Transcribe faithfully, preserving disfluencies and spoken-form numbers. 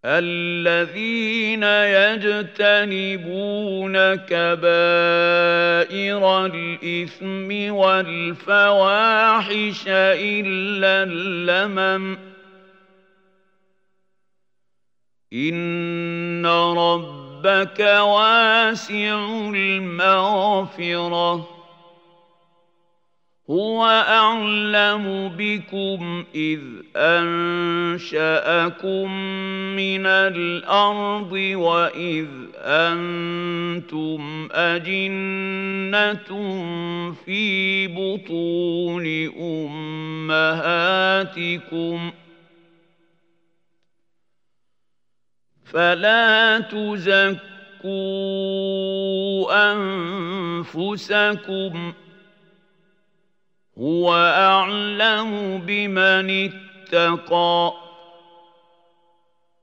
الذين يجتنبون كبائر الإثم والفواحش إلا اللمم إن ربك واسع المغفرة هو أعلم بكم إذ أنشأكم من الأرض وإذ أنتم أجنة في بطون أمهاتكم فلا تزكوا أنفسكم هو أعلم بمن اتقى